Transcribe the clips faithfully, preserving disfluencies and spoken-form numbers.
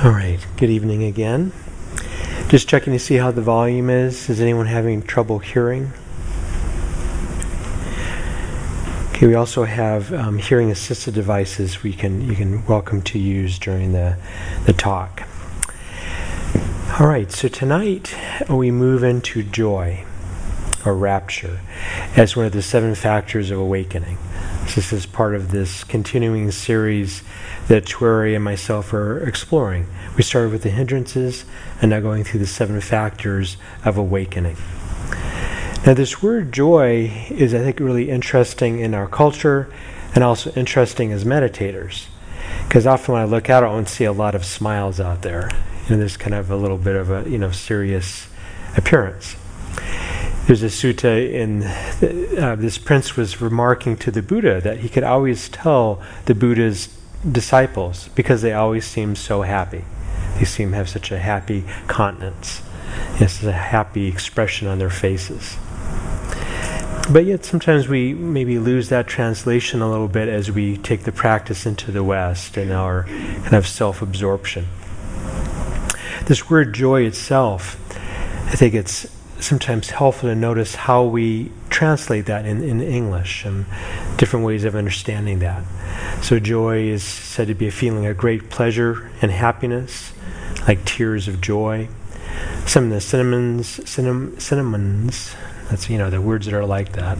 All right, good evening again. Just checking to see how the volume is. Is anyone having trouble hearing? Okay, we also have um, hearing assisted devices we can you can welcome to use during the, the talk. All right, so tonight we move into joy or rapture as one of the seven factors of awakening. So this is part of this continuing series that Tueri and myself are exploring. We started with the hindrances and now going through the seven factors of awakening. Now this word joy is, I think, really interesting in our culture and also interesting as meditators. Because often when I look out, I don't see a lot of smiles out there. You know, there's kind of a little bit of a, you know, serious appearance. There's a sutta in, the, uh, this prince was remarking to the Buddha that he could always tell the Buddha's disciples because they always seem so happy. They seem to have such a happy countenance. It's a happy expression on their faces. But yet sometimes we maybe lose that translation a little bit as we take the practice into the West and our kind of self-absorption. This word joy itself, I think it's sometimes helpful to notice how we translate that in, in English and different ways of understanding that. So joy is said to be a feeling of great pleasure and happiness, like tears of joy. Some of the synonyms, synom, synonyms, that's, you know, the words that are like that.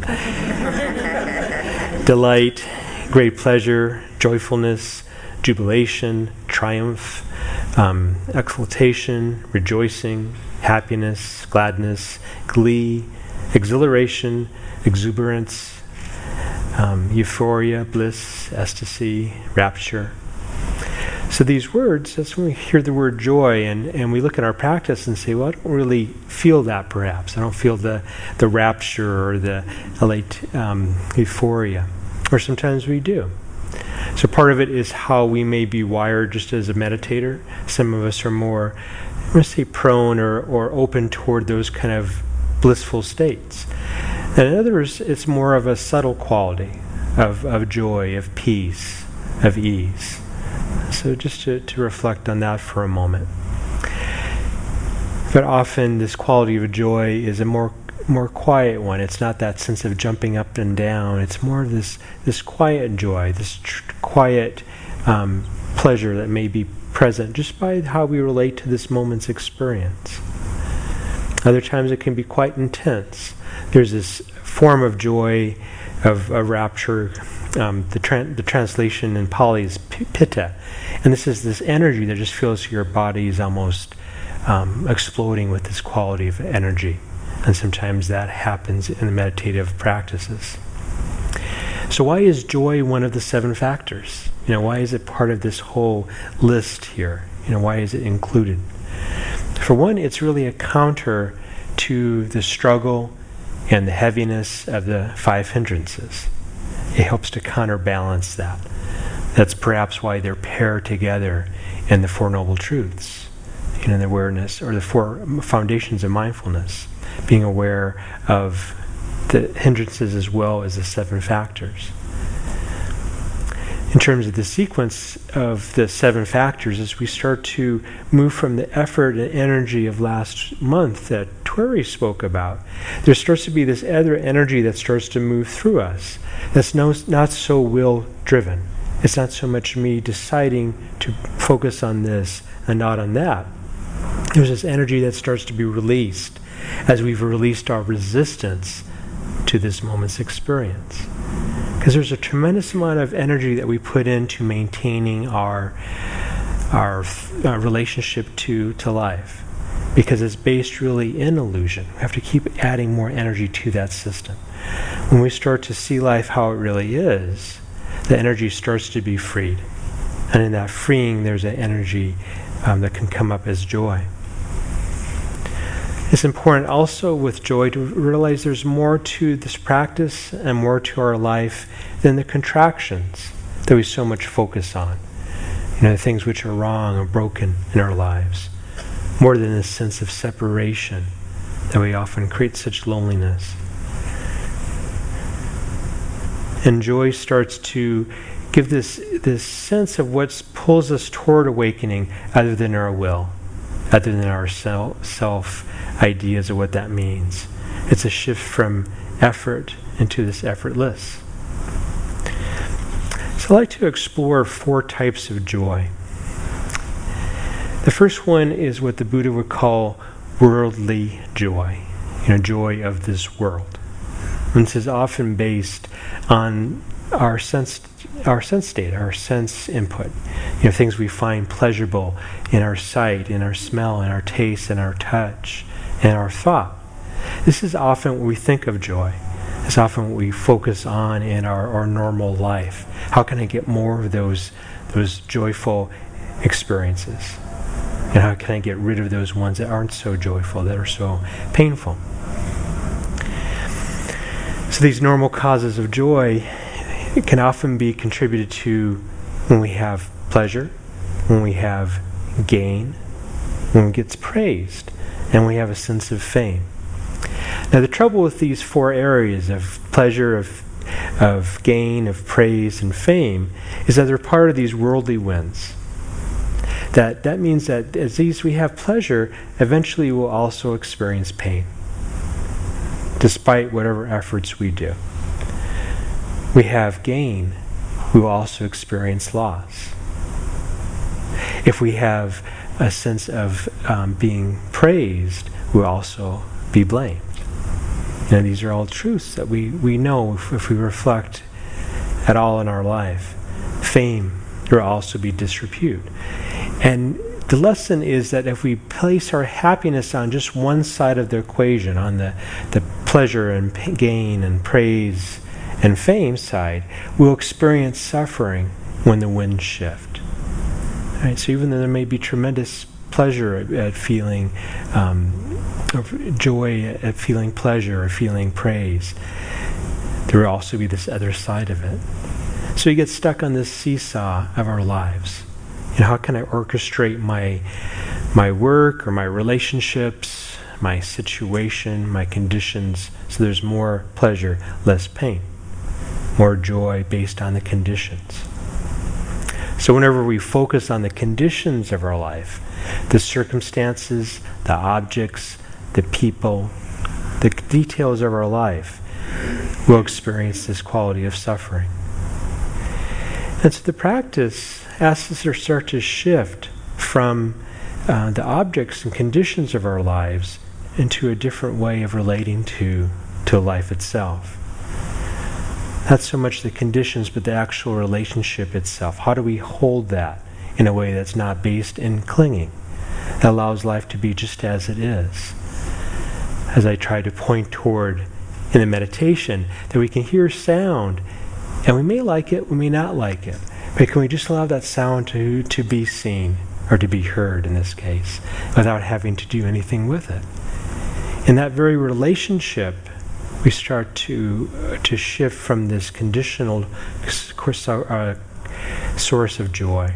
Delight, great pleasure, joyfulness, jubilation, triumph, um, exultation, rejoicing, happiness, gladness, glee, exhilaration, exuberance, um, euphoria, bliss, ecstasy, rapture. So these words, that's when we hear the word joy and, and we look at our practice and say, well, I don't really feel that perhaps. I don't feel the, the rapture or the elate, um, euphoria. Or sometimes we do. So part of it is how we may be wired just as a meditator. Some of us are more, I'm going to say, prone or, or open toward those kind of blissful states. And in others, it's more of a subtle quality of, of joy, of peace, of ease. So just to, to reflect on that for a moment. But often this quality of joy is a more more quiet one. It's not that sense of jumping up and down. It's more this this quiet joy, this tr- quiet um, pleasure that may be present just by how we relate to this moment's experience. Other times it can be quite intense. There's this form of joy, of, of rapture. Um, the, tra- the translation in Pali is p- pitta. And this is this energy that just feels your body is almost um, exploding with this quality of energy. And sometimes that happens in the meditative practices. So why is joy one of the seven factors? You know, why is it part of this whole list here? You know, why is it included? For one, it's really a counter to the struggle and the heaviness of the five hindrances. It helps to counterbalance that. That's perhaps why they're paired together in the Four Noble Truths, you know, the awareness, or the four foundations of mindfulness, being aware of the hindrances as well as the seven factors. In terms of the sequence of the seven factors, as we start to move from the effort and energy of last month that Tueri spoke about, there starts to be this other energy that starts to move through us that's no, not so will-driven. It's not so much me deciding to focus on this and not on that. There's this energy that starts to be released as we've released our resistance to this moment's experience. Because there's a tremendous amount of energy that we put into maintaining our our uh, relationship to, to life. Because it's based really in illusion. We have to keep adding more energy to that system. When we start to see life how it really is, the energy starts to be freed. And in that freeing, there's an energy um, that can come up as joy. It's important also with joy to realize there's more to this practice and more to our life than the contractions that we so much focus on. You know, the things which are wrong or broken in our lives. More than this sense of separation that we often create such loneliness. And joy starts to give this this sense of what pulls us toward awakening other than our will, other than our self, self ideas of what that means. It's a shift from effort into this effortless. So I'd like to explore four types of joy. The first one is what the Buddha would call worldly joy, you know, joy of this world. And this is often based on our sense, our sense state, our sense input. You know, things we find pleasurable in our sight, in our smell, in our taste, in our touch, and our thought. This is often what we think of joy. It's often what we focus on in our, our normal life. How can I get more of those, those joyful experiences? And how can I get rid of those ones that aren't so joyful, that are so painful? So these normal causes of joy, it can often be contributed to when we have pleasure, when we have gain, when we get praised, and we have a sense of fame. Now the trouble with these four areas of pleasure, of, of gain, of praise, and fame is that they're part of these worldly winds. That, that means that as these we have pleasure, eventually we'll also experience pain, despite whatever efforts we do. We have gain, we will also experience loss. If we have a sense of um, being praised, we'll also be blamed. You know, these are all truths that we, we know if, if we reflect at all in our life. Fame, there will also be disrepute. And the lesson is that if we place our happiness on just one side of the equation, on the, the pleasure and p- gain and praise and fame side, we'll experience suffering when the winds shift. Right? So even though there may be tremendous pleasure at, at feeling um, joy, at feeling pleasure, or feeling praise, there will also be this other side of it. So we get stuck on this seesaw of our lives. You know, how can I orchestrate my my work or my relationships, my situation, my conditions, so there's more pleasure, less pain, more joy based on the conditions. So whenever we focus on the conditions of our life, the circumstances, the objects, the people, the details of our life, we'll experience this quality of suffering. And so the practice asks us to start to shift from uh, the objects and conditions of our lives into a different way of relating to, to life itself. Not so much the conditions, but the actual relationship itself. How do we hold that in a way that's not based in clinging, that allows life to be just as it is? As I try to point toward in the meditation, that we can hear sound, and we may like it, we may not like it, but can we just allow that sound to, to be seen, or to be heard in this case, without having to do anything with it? In that very relationship, we start to uh, to shift from this conditional uh, source of joy.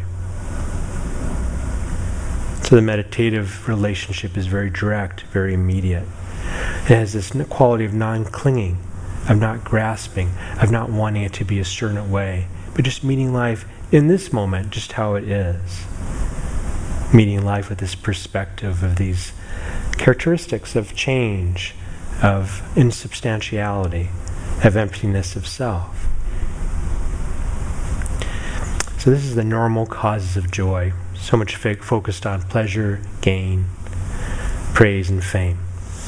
So the meditative relationship is very direct, very immediate. It has this quality of non-clinging, of not grasping, of not wanting it to be a certain way, but just meeting life in this moment, just how it is. Meeting life with this perspective of these characteristics of change, of insubstantiality, of emptiness of self. So this is the normal causes of joy, so much f- focused on pleasure, gain, praise, and fame.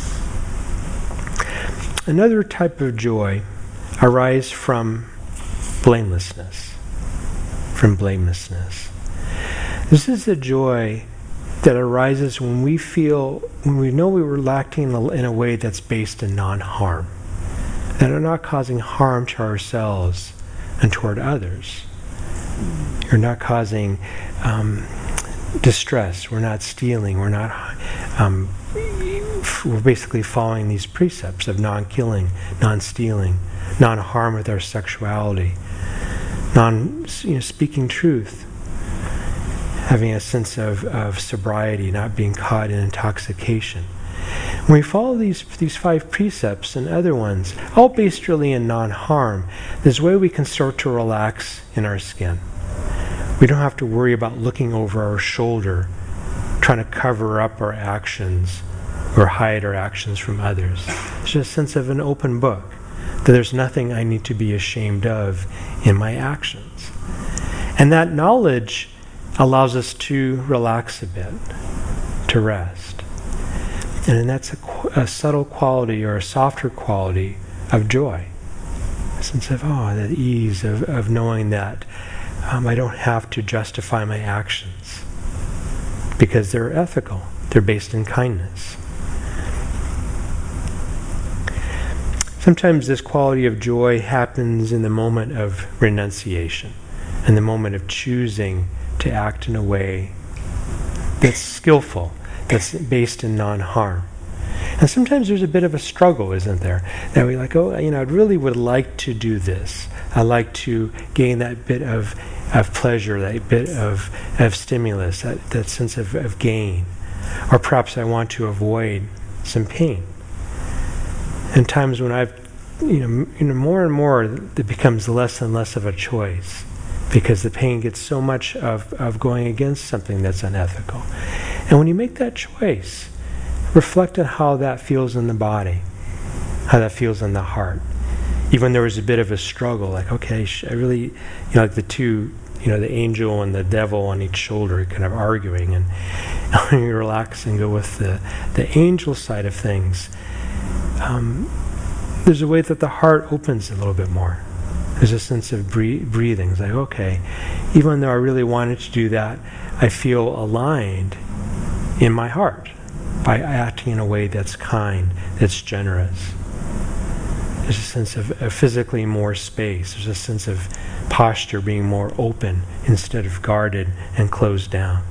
Another type of joy arises from blamelessness, from blamelessness. This is the joy that arises when we feel, when we know we were acting in a way that's based in non-harm, that are not causing harm to ourselves and toward others. You're not causing um, distress. We're not stealing. We're not. Um, we're basically following these precepts of non-killing, non-stealing, non-harm with our sexuality, non, you know, speaking truth. Having a sense of, of sobriety, not being caught in intoxication. When we follow these, these five precepts and other ones, all based really in non-harm, there's a way we can start to relax in our skin. We don't have to worry about looking over our shoulder, trying to cover up our actions or hide our actions from others. It's just a sense of an open book, that there's nothing I need to be ashamed of in my actions. And that knowledge allows us to relax a bit, to rest. And that's a, a subtle quality or a softer quality of joy. A sense of, oh, that ease of, of knowing that um, I don't have to justify my actions because they're ethical. They're based in kindness. Sometimes this quality of joy happens in the moment of renunciation, in the moment of choosing to act in a way that's skillful, that's based in non-harm. And sometimes there's a bit of a struggle, isn't there? That we like, oh, you know, I really would like to do this. I like to gain that bit of of pleasure, that bit of of stimulus, that, that sense of, of gain. Or perhaps I want to avoid some pain. And times when I've, you know, you know, more and more, it becomes less and less of a choice, because the pain gets so much of, of going against something that's unethical. And when you make that choice, reflect on how that feels in the body, how that feels in the heart. Even there was a bit of a struggle, like, okay, I really, you know, like the two, you know, the angel and the devil on each shoulder kind of arguing, and when you relax and go with the, the angel side of things, um, there's a way that the heart opens a little bit more. There's a sense of breathing. breathing. It's like, okay, even though I really wanted to do that, I feel aligned in my heart by acting in a way that's kind, that's generous. There's a sense of, of physically more space. There's a sense of posture being more open instead of guarded and closed down.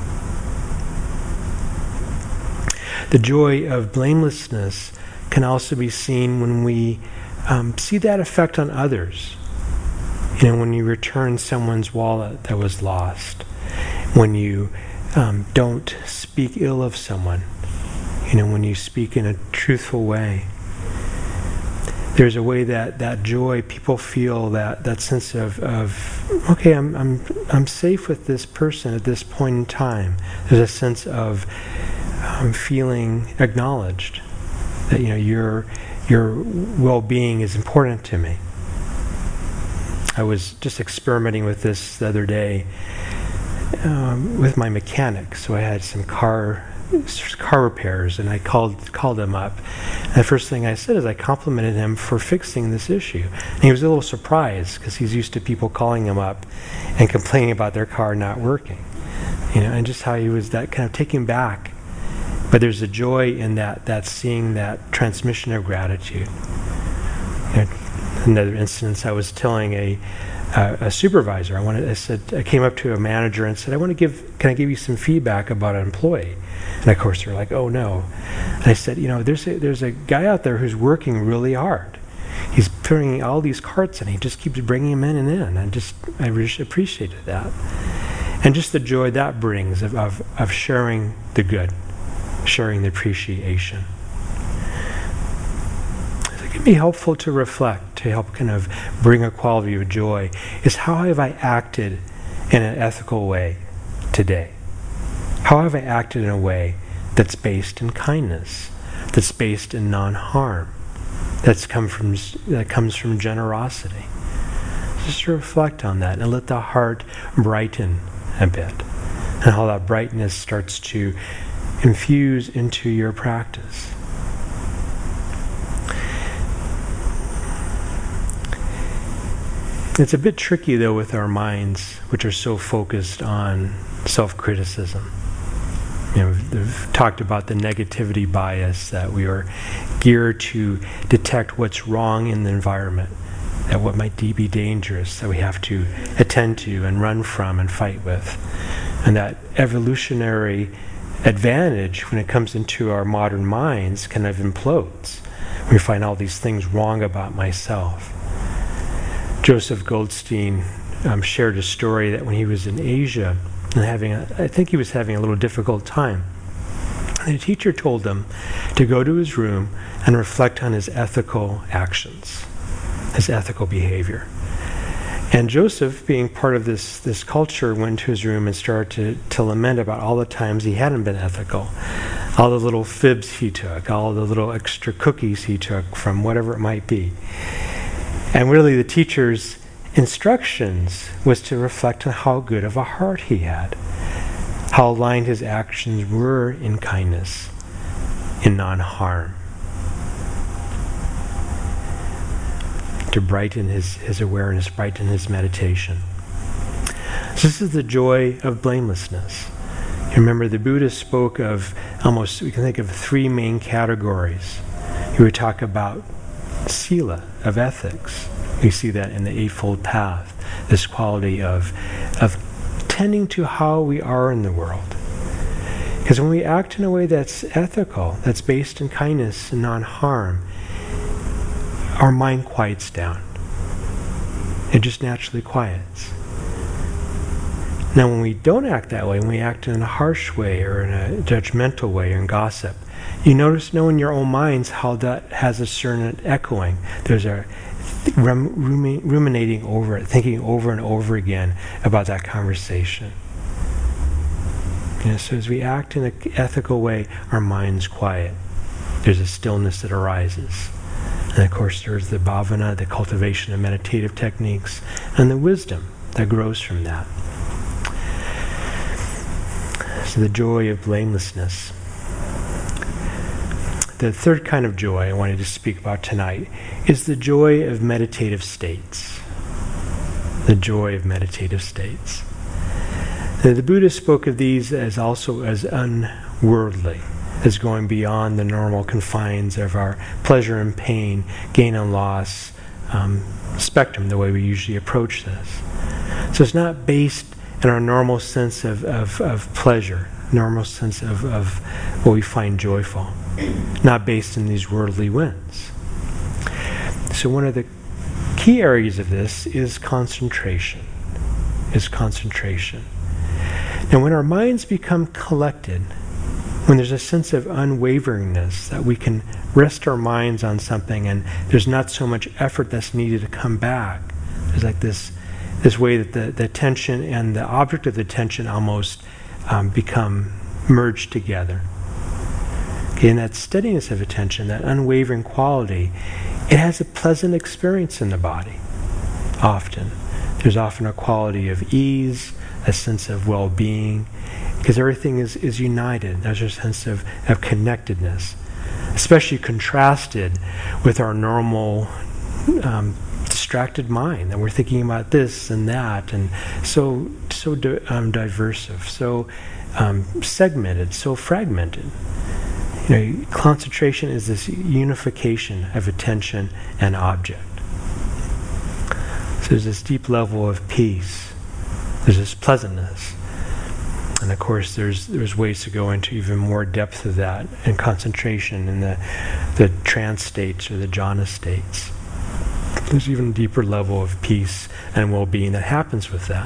The joy of blamelessness can also be seen when we um, see that effect on others. You know, when you return someone's wallet that was lost, when you um, don't speak ill of someone, you know, when you speak in a truthful way. There's a way that, that joy, people feel that, that sense of, of okay, I'm I'm I'm safe with this person at this point in time. There's a sense of um, feeling acknowledged, that, you know, your your well-being is important to me. I was just experimenting with this the other day um, with my mechanic. So I had some car car repairs, and I called called him up. And the first thing I said is I complimented him for fixing this issue. And he was a little surprised, because he's used to people calling him up and complaining about their car not working. You know, and just how he was that kind of taken back. But there's a joy in that, that seeing that transmission of gratitude. You know, another instance, I was telling a uh, a supervisor, I wanted, I said, I came up to a manager and said, I want to give, can I give you some feedback about an employee? And of course they're like, oh no. And I said, you know, there's a, there's a guy out there who's working really hard. He's putting all these carts in, he just keeps bringing them in and in. I just, I really appreciated that. And just the joy that brings of, of, of sharing the good, sharing the appreciation. It can be helpful to reflect, to help kind of bring a quality of joy, is how have I acted in an ethical way today? How have I acted in a way that's based in kindness, that's based in non-harm, that's come from that comes from generosity? Just to reflect on that and let the heart brighten a bit, and how that brightness starts to infuse into your practice. It's a bit tricky, though, with our minds, which are so focused on self-criticism. You know, we've, we've talked about the negativity bias, that we are geared to detect what's wrong in the environment, that what might be dangerous, that we have to attend to and run from and fight with. And that evolutionary advantage, when it comes into our modern minds, kind of implodes. We find all these things wrong about myself. Joseph Goldstein um, shared a story that when he was in Asia and having, a, I think he was having a little difficult time. And the teacher told him to go to his room and reflect on his ethical actions, his ethical behavior. And Joseph, being part of this, this culture, went to his room and started to, to lament about all the times he hadn't been ethical, all the little fibs he took, all the little extra cookies he took from whatever it might be. And really the teacher's instructions was to reflect on how good of a heart he had, how aligned his actions were in kindness, in non-harm, to brighten his, his awareness, brighten his meditation. So this is the joy of blamelessness. You remember the Buddha spoke of almost, we can think of three main categories. He would talk about sila, of ethics. We see that in the Eightfold Path, this quality of, of tending to how we are in the world. Because when we act in a way that's ethical, that's based in kindness and non-harm, our mind quiets down. It just naturally quiets. Now when we don't act that way, when we act in a harsh way or in a judgmental way or in gossip, you notice know in your own minds how that has a certain echoing. There's a rum, ruminating over it, thinking over and over again about that conversation. You know, so as we act in an ethical way, our mind's quiet. There's a stillness that arises. And of course there's the bhavana, the cultivation of meditative techniques, and the wisdom that grows from that. So the joy of blamelessness. The third kind of joy I wanted to speak about tonight is the joy of meditative states. The joy of meditative states. The, the Buddha spoke of these as also as unworldly, as going beyond the normal confines of our pleasure and pain, gain and loss um, spectrum, the way we usually approach this. So it's not based in our normal sense of, of, of pleasure, normal sense of, of what we find joyful, not based in these worldly winds. So one of the key areas of this is concentration, is concentration. And when our minds become collected, when there's a sense of unwaveringness, that we can rest our minds on something and there's not so much effort that's needed to come back. There's like this this way that the, the attention and the object of the attention almost um, become merged together. Okay, and that steadiness of attention, that unwavering quality, it has a pleasant experience in the body, often. There's often a quality of ease, a sense of well-being, because everything is, is united. There's a sense of, of connectedness, especially contrasted with our normal um, distracted mind, that we're thinking about this and that, and so so di- um, diversive, so um, segmented, so fragmented. You know, concentration is this unification of attention and object. So there's this deep level of peace. There's this pleasantness. And of course, there's there's ways to go into even more depth of that and concentration in the the trance states or the jhana states. There's even a deeper level of peace and well-being that happens with that.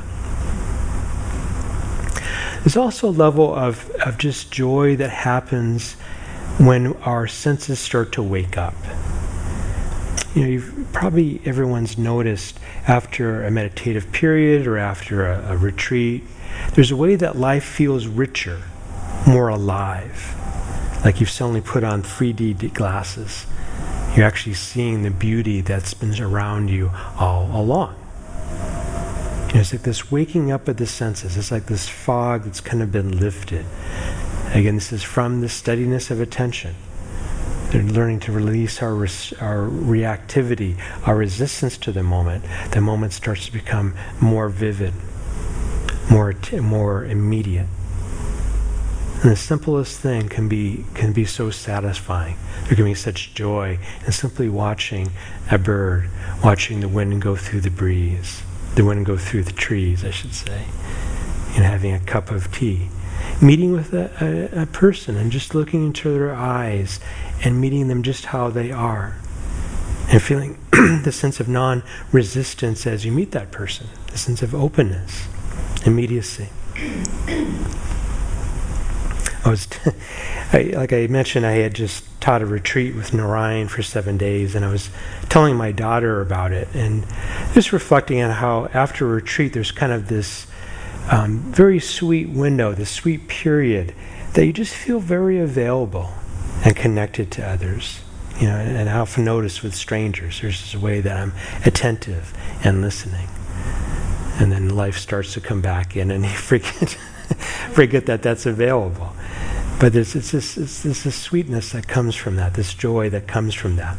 There's also a level of, of just joy that happens when our senses start to wake up. You know, you've probably everyone's noticed after a meditative period or after a, a retreat, there's a way that life feels richer, more alive. Like you've suddenly put on three D glasses. You're actually seeing the beauty that's been around you all along. You know, it's like this waking up of the senses. It's like this fog that's kind of been lifted. Again, this is from the steadiness of attention. They're learning to release our res- our reactivity, our resistance to the moment. The moment starts to become more vivid, more t- more immediate. And the simplest thing can be can be so satisfying. There can be such joy in simply watching a bird, watching the wind go through the breeze, the wind go through the trees, I should say, and having a cup of tea. Meeting with a, a, a person and just looking into their eyes and meeting them just how they are. And feeling the sense of non-resistance as you meet that person, the sense of openness, immediacy. I was, t- I, like I mentioned, I had just taught a retreat with Narayan for seven days, and I was telling my daughter about it, and just reflecting on how after a retreat, there's kind of this um, very sweet window, this sweet period, that you just feel very available and connected to others. You know, and, and I often notice with strangers, there's this way that I'm attentive and listening. And then life starts to come back in, and you forget, forget that that's available. But there's, it's this, it's this, this sweetness that comes from that, this joy that comes from that.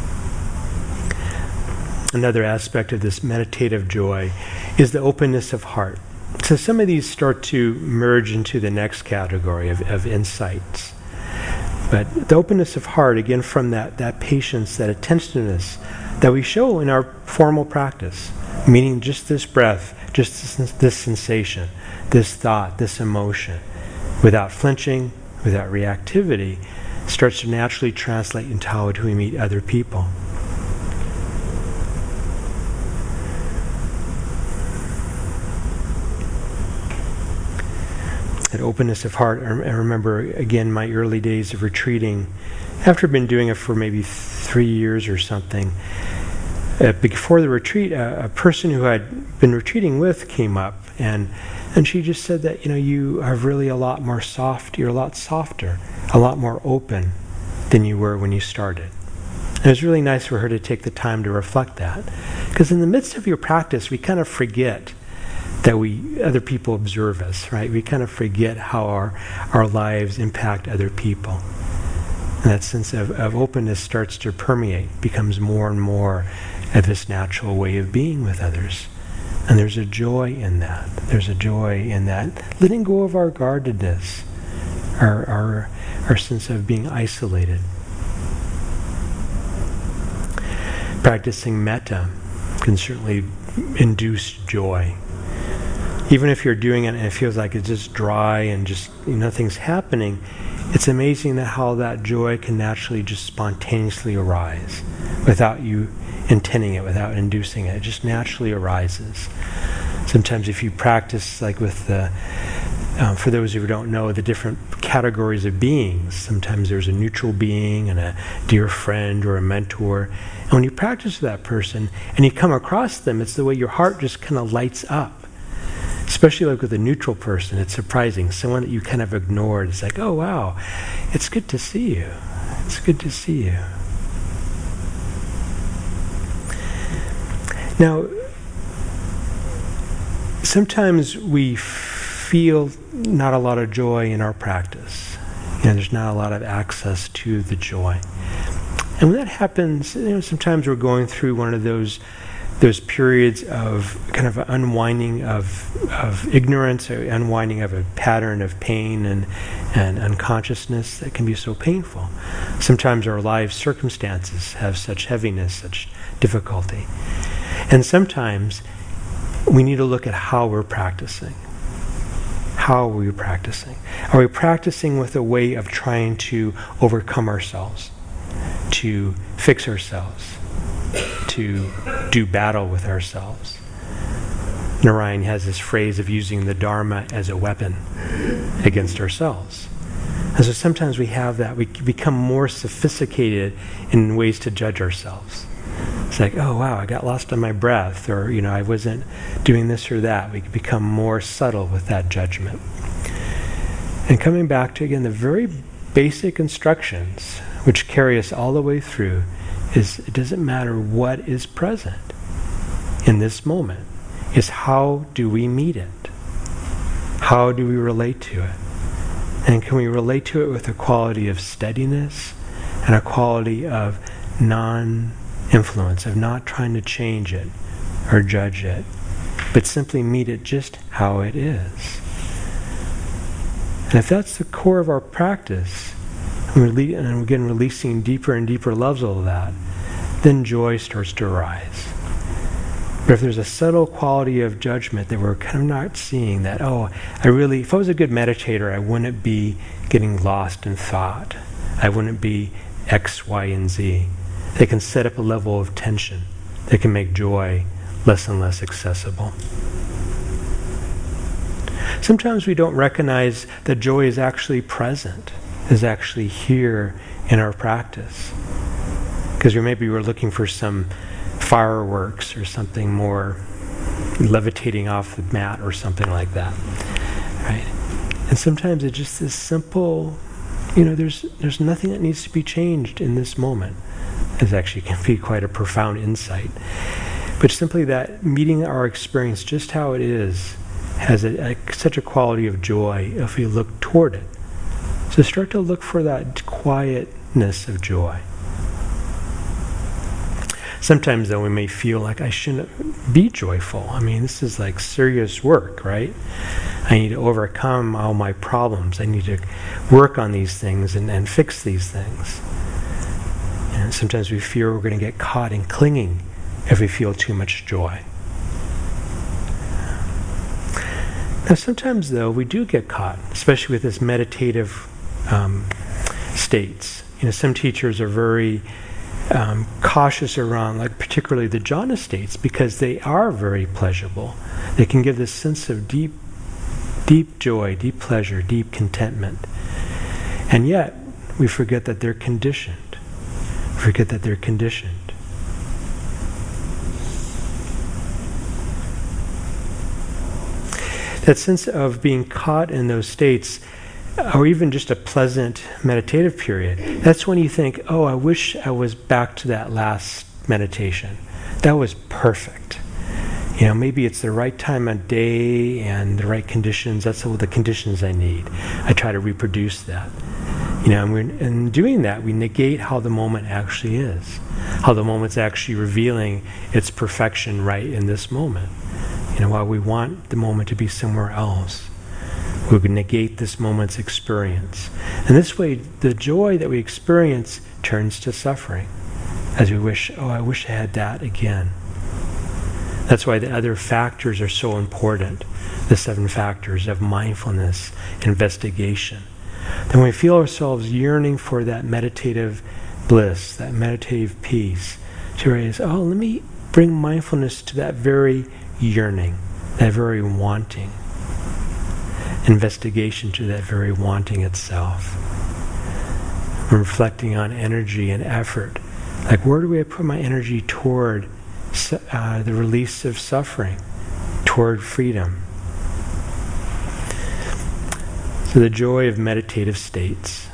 Another aspect of this meditative joy is the openness of heart. So some of these start to merge into the next category of, of insights. But the openness of heart, again, from that, that patience, that attentiveness that we show in our formal practice, meaning just this breath, just this, this sensation, this thought, this emotion, without flinching, without reactivity, starts to naturally translate into how do we meet other people. That openness of heart, I remember, again, my early days of retreating, after I've been doing it for maybe three years or something. Uh, before the retreat, uh, a person who I'd been retreating with came up, and and she just said that, you know, you are really a lot more soft, you're a lot softer, a lot more open than you were when you started. And it was really nice for her to take the time to reflect that. Because in the midst of your practice, we kind of forget that we other people observe us, right? We kind of forget how our, our lives impact other people. And that sense of, of openness starts to permeate, becomes more and more of this natural way of being with others. And there's a joy in that. There's a joy in that letting go of our guardedness, our our, our sense of being isolated. Practicing metta can certainly induce joy. Even if you're doing it and it feels like it's just dry and just, you know, nothing's happening, it's amazing that how that joy can naturally just spontaneously arise without you intending it, without inducing it. It just naturally arises. Sometimes if you practice, like with the, um, for those who don't know, the different categories of beings, sometimes there's a neutral being and a dear friend or a mentor. And when you practice with that person and you come across them, it's the way your heart just kind of lights up. Especially like with a neutral person, it's surprising. Someone that you kind of ignored, it's like, oh wow, it's good to see you. It's good to see you. Now, sometimes we feel not a lot of joy in our practice. You know, there's not a lot of access to the joy. And when that happens, you know, sometimes we're going through one of those those periods of kind of unwinding of of ignorance, or unwinding of a pattern of pain and, and unconsciousness that can be so painful. Sometimes our life circumstances have such heaviness, such difficulty. And sometimes we need to look at how we're practicing. How are we practicing? Are we practicing with a way of trying to overcome ourselves, to fix ourselves, to do battle with ourselves? Narayan has this phrase of using the Dharma as a weapon against ourselves. And so sometimes we have that. We become more sophisticated in ways to judge ourselves. It's like, oh wow, I got lost on my breath, or, you know, I wasn't doing this or that. We can become more subtle with that judgment. And coming back to, again, the very basic instructions, which carry us all the way through, is it doesn't matter what is present in this moment. It's how do we meet it? How do we relate to it? And can we relate to it with a quality of steadiness and a quality of non-influence, of not trying to change it or judge it, but simply meet it just how it is? And if that's the core of our practice, and we're, and again releasing deeper and deeper levels of that, then joy starts to arise. But if there's a subtle quality of judgment that we're kind of not seeing, that, oh, I really, if I was a good meditator, I wouldn't be getting lost in thought. I wouldn't be X, Y, and Z. They can set up a level of tension that can make joy less and less accessible. Sometimes we don't recognize that joy is actually present, is actually here in our practice. Because maybe we're looking for some fireworks or something more levitating off the mat or something like that, right? And sometimes it's just this simple, you know, there's there's nothing that needs to be changed in this moment. It actually can be quite a profound insight. But simply that meeting our experience just how it is has a, a, such a quality of joy if we look toward it. So start to look for that quietness of joy. Sometimes, though, we may feel like I shouldn't be joyful. I mean, this is like serious work, right? I need to overcome all my problems. I need to work on these things and, and fix these things. And sometimes we fear we're going to get caught in clinging if we feel too much joy. Now, sometimes, though, we do get caught, especially with this meditative um, states. You know, some teachers are very Um, cautious around, like particularly the jhana states, because they are very pleasurable. They can give this sense of deep, deep joy, deep pleasure, deep contentment. And yet, we forget that they're conditioned. We forget that they're conditioned. That sense of being caught in those states, or even just a pleasant meditative period, that's when you think, oh, I wish I was back to that last meditation. That was perfect. You know, maybe it's the right time of day and the right conditions. That's all the conditions I need. I try to reproduce that. You know, and we're, in doing that, we negate how the moment actually is. How the moment's actually revealing its perfection right in this moment. You know, while we want the moment to be somewhere else, we would negate this moment's experience. And this way, the joy that we experience turns to suffering, as we wish, oh, I wish I had that again. That's why the other factors are so important, the seven factors of mindfulness, investigation. Then we feel ourselves yearning for that meditative bliss, that meditative peace, to realize, oh, let me bring mindfulness to that very yearning, that very wanting. Investigation to that very wanting itself. Reflecting on energy and effort. Like, where do I put my energy toward uh, the release of suffering, toward freedom? So the joy of meditative states.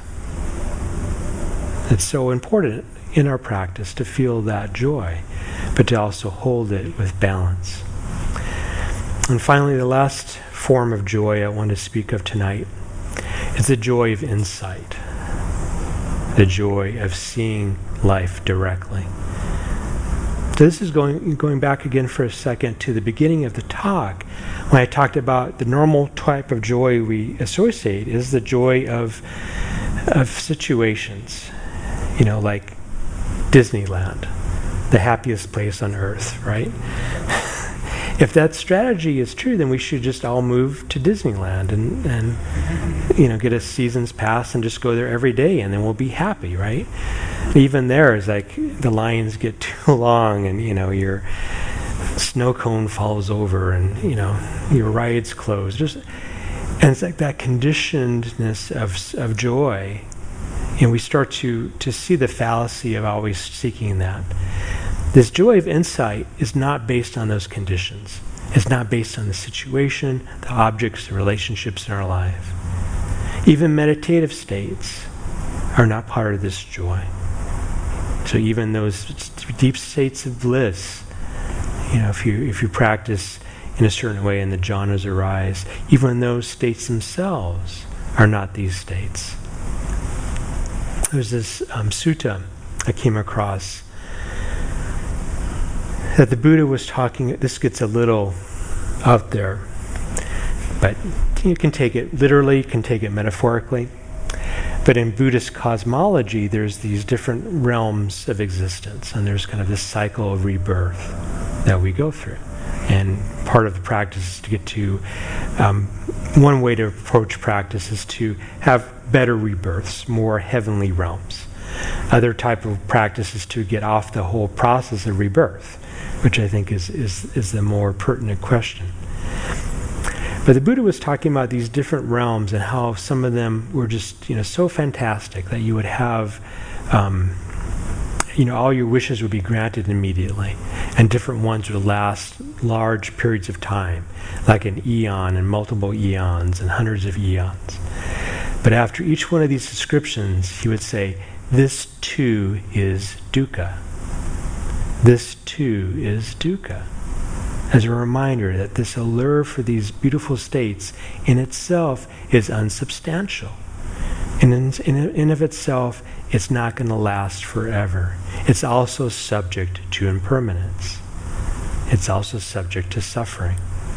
It's so important in our practice to feel that joy, but to also hold it with balance. And finally, the last form of joy I want to speak of tonight is the joy of insight, the joy of seeing life directly. So this is going going back again for a second to the beginning of the talk, when I talked about the normal type of joy we associate is the joy of of situations, you know, like Disneyland, the happiest place on earth, right? If that strategy is true, then we should just all move to Disneyland and, and you know, get a season's pass and just go there every day, and then we'll be happy, right? Even there is like the lines get too long, and you know your snow cone falls over, and you know your ride's closed. Just and it's like that conditionedness of of joy, and we start to to see the fallacy of always seeking that. This joy of insight is not based on those conditions. It's not based on the situation, the objects, the relationships in our life. Even meditative states are not part of this joy. So even those deep states of bliss, you know, if you if you practice in a certain way and the jhanas arise, even those states themselves are not these states. There's this um, sutta I came across that the Buddha was talking, this gets a little out there, but you can take it literally, you can take it metaphorically. But in Buddhist cosmology, there's these different realms of existence, and there's kind of this cycle of rebirth that we go through. And part of the practice is to get to, um, one way to approach practice is to have better rebirths, more heavenly realms. Other type of practice is to get off the whole process of rebirth, which I think is, is, is the more pertinent question. But the Buddha was talking about these different realms and how some of them were just, you know, so fantastic that you would have, um, you know, all your wishes would be granted immediately, and different ones would last large periods of time, like an eon and multiple eons and hundreds of eons. But after each one of these descriptions, he would say, "This too is dukkha. This too is dukkha." As a reminder that this allure for these beautiful states in itself is unsubstantial. And in, in, in of itself, it's not going to last forever. It's also subject to impermanence. It's also subject to suffering.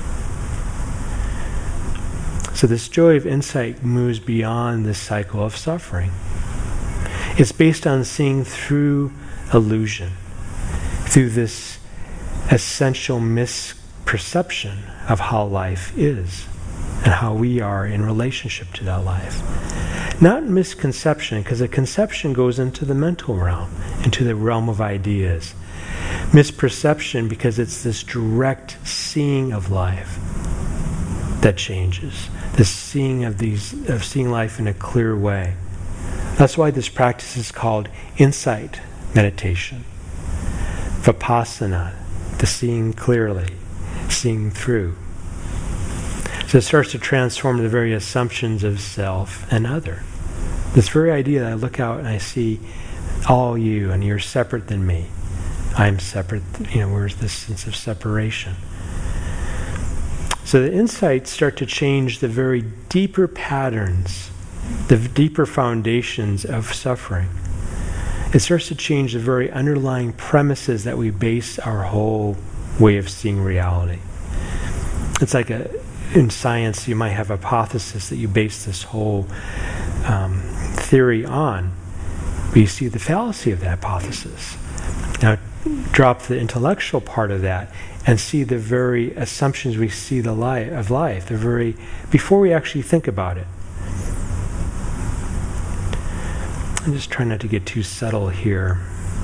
So this joy of insight moves beyond this cycle of suffering. It's based on seeing through illusion, through this essential misperception of how life is and how we are in relationship to that life. Not misconception, because a conception goes into the mental realm, into the realm of ideas. Misperception, because it's this direct seeing of life that changes. This seeing of these of seeing life in a clear way. That's why this practice is called insight meditation. Vipassana, the seeing clearly, seeing through. So it starts to transform the very assumptions of self and other. This very idea that I look out and I see all you and you're separate than me. I'm separate, you know, where's this sense of separation? So the insights start to change the very deeper patterns, the deeper foundations of suffering. It starts to change the very underlying premises that we base our whole way of seeing reality. It's like a, in science, you might have a hypothesis that you base this whole um, theory on, but you see the fallacy of that hypothesis. Now, drop the intellectual part of that and see the very assumptions we see the li- of life, the very before we actually think about it. I'm just trying not to get too subtle here.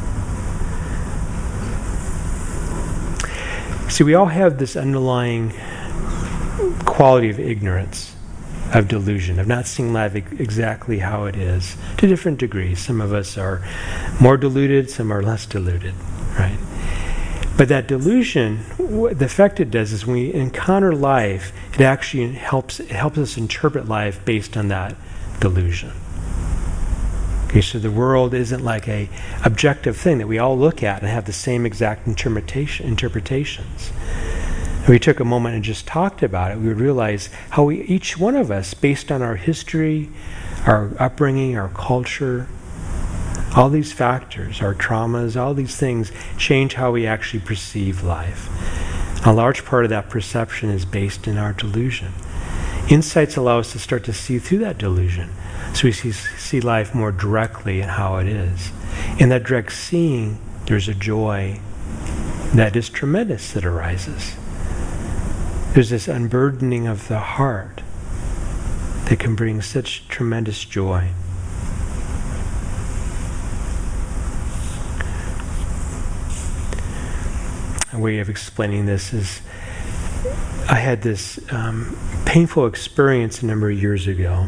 See, we all have this underlying quality of ignorance, of delusion, of not seeing life e- exactly how it is, to different degrees. Some of us are more deluded, some are less deluded, right? But that delusion, the effect it does is when we encounter life, it actually helps it helps us interpret life based on that delusion. Okay, so the world isn't like a objective thing that we all look at and have the same exact interpretation interpretations. If we took a moment and just talked about it, we would realize how we, each one of us, based on our history, our upbringing, our culture, all these factors, our traumas, all these things change how we actually perceive life. A large part of that perception is based in our delusion. Insights allow us to start to see through that delusion, so we see, see life more directly in how it is. In that direct seeing, there's a joy that is tremendous that arises. There's this unburdening of the heart that can bring such tremendous joy. A way of explaining this is, I had this um, painful experience a number of years ago.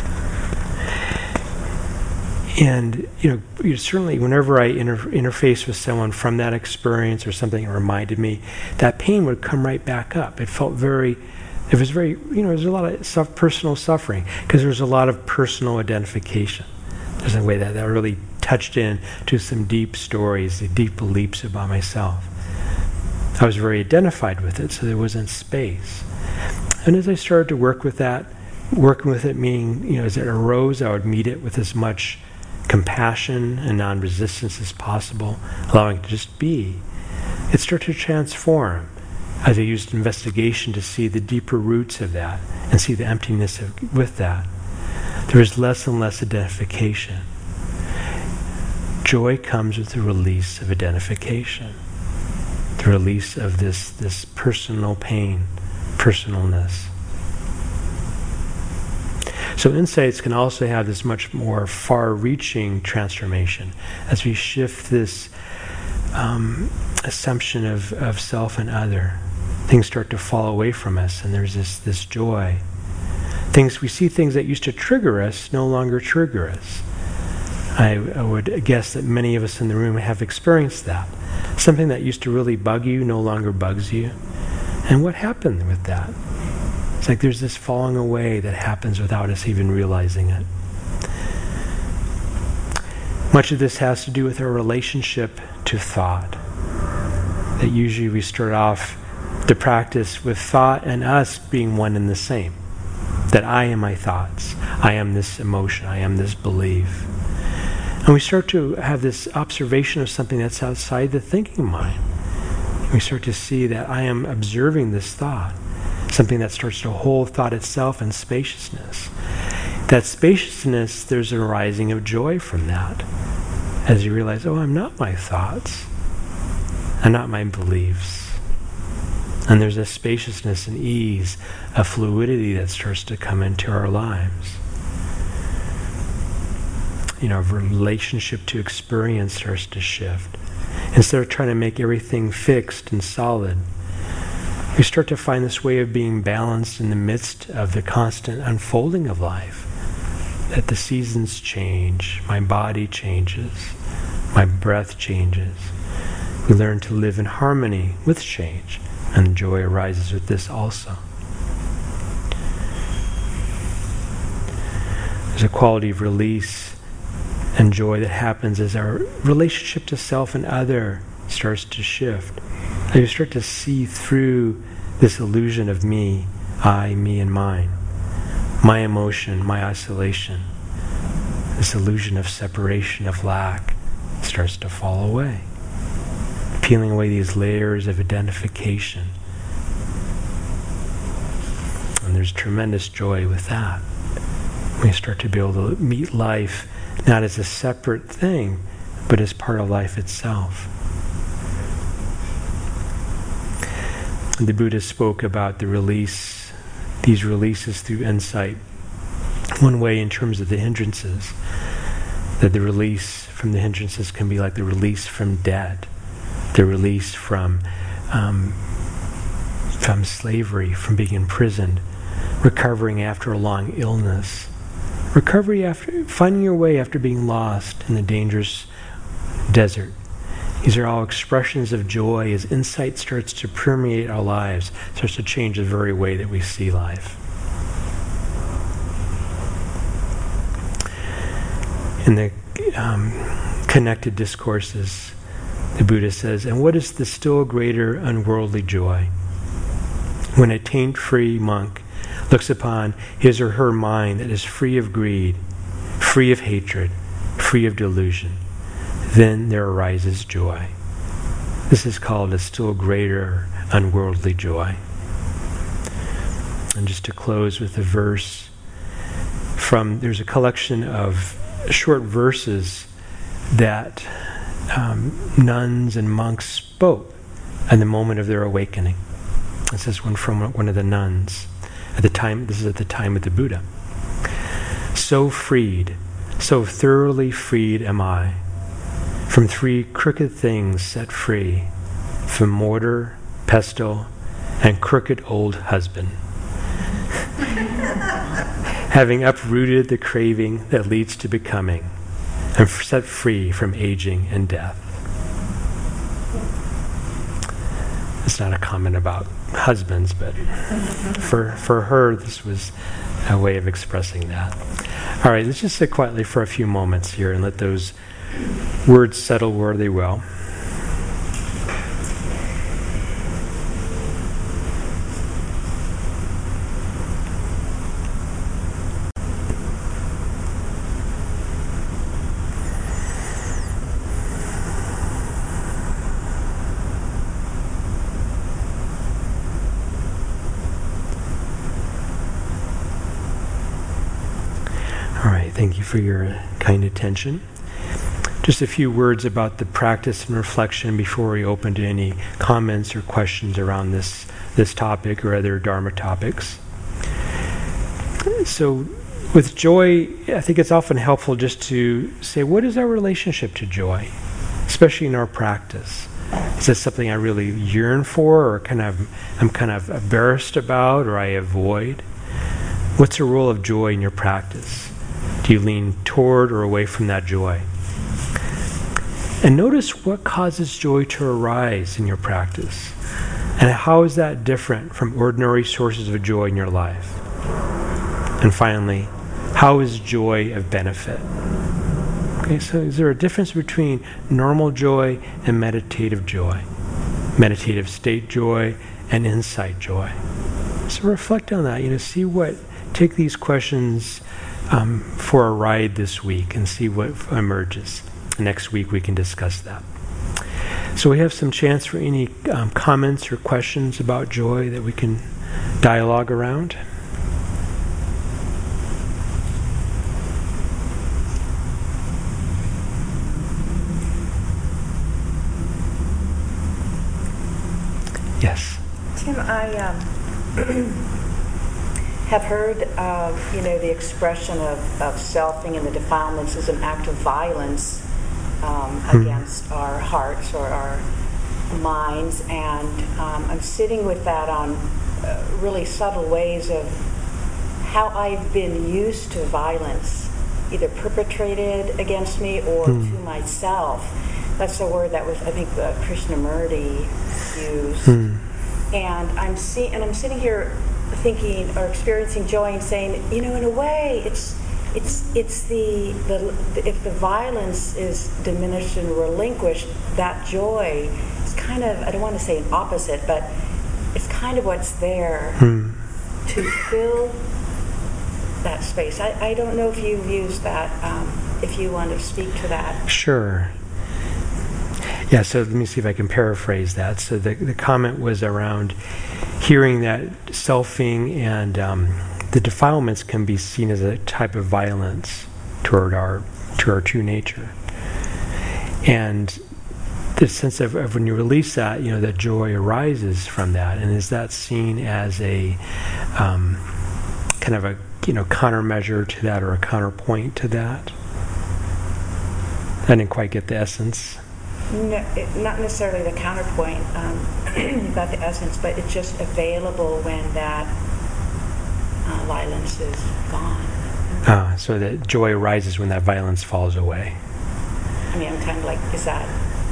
And, you know, you certainly, whenever I inter- interface with someone from that experience or something that reminded me, that pain would come right back up. It felt very, it was very, you know, there's a lot of self- personal suffering because there's a lot of personal identification. There's a way that, that really touched in to some deep stories, the deep beliefs about myself. I was very identified with it, so there wasn't space. And as I started to work with that, working with it meaning, you know, as it arose, I would meet it with as much compassion and non-resistance as possible, allowing it to just be. It started to transform as I used investigation to see the deeper roots of that and see the emptiness of, with that. There is less and less identification. Joy comes with the release of identification, the release of this, this personal pain, personalness. So insights can also have this much more far-reaching transformation as we shift this um, assumption of, of self and other things start to fall away from us, and there's this, this joy. Things we see things that used to trigger us no longer trigger us. I, I would guess that many of us in the room have experienced that. Something that used to really bug you no longer bugs you. And what happened with that? It's like there's this falling away that happens without us even realizing it. Much of this has to do with our relationship to thought. That usually we start off the practice with thought and us being one and the same. That I am my thoughts. I am this emotion. I am this belief. And we start to have this observation of something that's outside the thinking mind. We start to see that I am observing this thought. Something that starts to hold thought itself in spaciousness. That spaciousness, there's an arising of joy from that. As you realize, oh, I'm not my thoughts. I'm not my beliefs. And there's a spaciousness and ease, a fluidity that starts to come into our lives. You know, our relationship to experience starts to shift. Instead of trying to make everything fixed and solid, we start to find this way of being balanced in the midst of the constant unfolding of life. That the seasons change, my body changes, my breath changes. We learn to live in harmony with change, and joy arises with this also. There's a quality of release and joy that happens as our relationship to self and other starts to shift. As you start to see through this illusion of me, I, me, and mine. My emotion, my isolation. This illusion of separation, of lack, starts to fall away. Peeling away these layers of identification. And there's tremendous joy with that. We start to be able to meet life not as a separate thing, but as part of life itself. The Buddha spoke about the release, these releases through insight. One way in terms of the hindrances, that the release from the hindrances can be like the release from debt, the release from um, from slavery, from being imprisoned, recovering after a long illness, recovery after finding your way after being lost in the dangerous desert. These are all expressions of joy as insight starts to permeate our lives, starts to change the very way that we see life. In the um, connected discourses, the Buddha says, and what is the still greater unworldly joy? When a taint-free monk looks upon his or her mind that is free of greed, free of hatred, free of delusion, then there arises joy. This is called a still greater unworldly joy. And just to close with a verse from, there's a collection of short verses that um, nuns and monks spoke at the moment of their awakening. This is one from one of the nuns. At the time, this is at the time of the Buddha. So freed, so thoroughly freed am I, from three crooked things set free, from mortar, pestle, and crooked old husband. Having uprooted the craving that leads to becoming, and set free from aging and death. It's not a comment about husbands, but for for her, this was a way of expressing that. All right, let's just sit quietly for a few moments here and let those words settle where they will. Thank you for your kind attention. Just a few words about the practice and reflection before we open to any comments or questions around this, this topic or other Dharma topics. So with joy, I think it's often helpful just to say, what is our relationship to joy? Especially in our practice. Is this something I really yearn for, or kind of I'm kind of embarrassed about, or I avoid? What's the role of joy in your practice? Do you lean toward or away from that joy? And notice what causes joy to arise in your practice. And how is that different from ordinary sources of joy in your life? And finally, how is joy of benefit? Okay, so is there a difference between normal joy and meditative joy? Meditative state joy and insight joy. So reflect on that, you know, see what, take these questions um, for a ride this week and see what emerges. Next week we can discuss that. So we have some chance for any um, comments or questions about joy that we can dialogue around. Yes. Tim, I um, have heard of, you know, the expression of, of selfing and the defilements as an act of violence um, hmm. against our hearts or our minds, and um, I'm sitting with that on uh, really subtle ways of how I've been used to violence, either perpetrated against me or hmm. to myself. That's a word that was, I think, uh, Krishnamurti used. Hmm. And I'm see- and I'm sitting here thinking or experiencing joy and saying, you know, in a way, it's it's it's the, the if the violence is diminished and relinquished, that joy is kind of, I don't want to say an opposite, but it's kind of what's there hmm. to fill that space. I, I don't know if you've used that, um, if you want to speak to that. Sure. Yeah, so let me see if I can paraphrase that. So the, the comment was around hearing that selfing and um, the defilements can be seen as a type of violence toward our to our true nature. And the sense of, of when you release that, you know, that joy arises from that. And is that seen as a um, kind of a, you know, countermeasure to that or a counterpoint to that? I didn't quite get the essence. No, it, not necessarily the counterpoint um, about the essence, but it's just available when that uh, violence is gone. Ah, so that joy arises when that violence falls away. I mean, I'm kind of like, is that,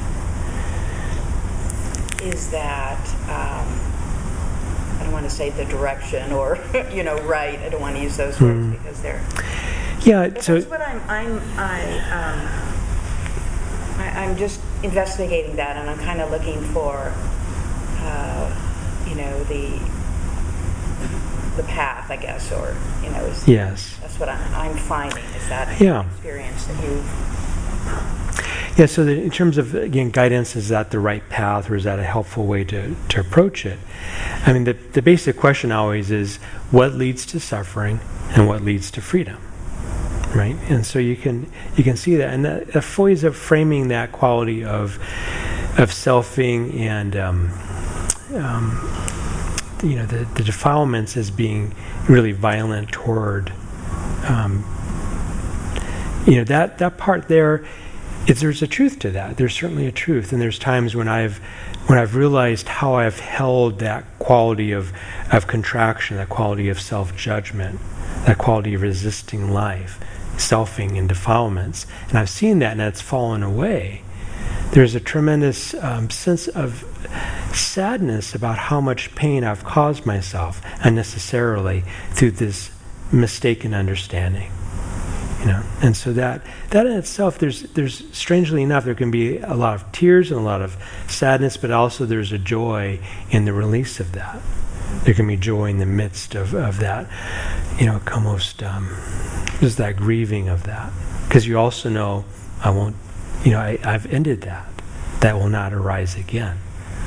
is that, um, I don't want to say the direction or, you know, right. I don't want to use those words mm. because they're. Yeah, but so. That's what I'm, I'm, I, um, I, I'm just investigating that, and I'm kind of looking for, uh, you know, the the path, I guess, or you know, is, yes. That's what I'm, I'm finding. Is that yeah. experience that you? Yeah. So that in terms of again guidance, is that the right path, or is that a helpful way to to approach it? I mean, the the basic question always is what leads to suffering and what leads to freedom. Right, and so you can you can see that, and that a ways of framing that quality of of selfing and um, um, you know the, the defilements as being really violent toward um, you know that that part there is there's a truth to that. There's certainly a truth, and there's times when I've when I've realized how I've held that quality of of contraction, that quality of self-judgment, that quality of resisting life. Selfing and defilements, and I've seen that, and it's fallen away. There's a tremendous um, sense of sadness about how much pain I've caused myself unnecessarily through this mistaken understanding. You know, and so that that in itself, there's there's strangely enough, there can be a lot of tears and a lot of sadness, but also there's a joy in the release of that. There can be joy in the midst of, of that, you know, almost um, just that grieving of that. Because you also know, I won't, you know, I, I've ended that. That will not arise again.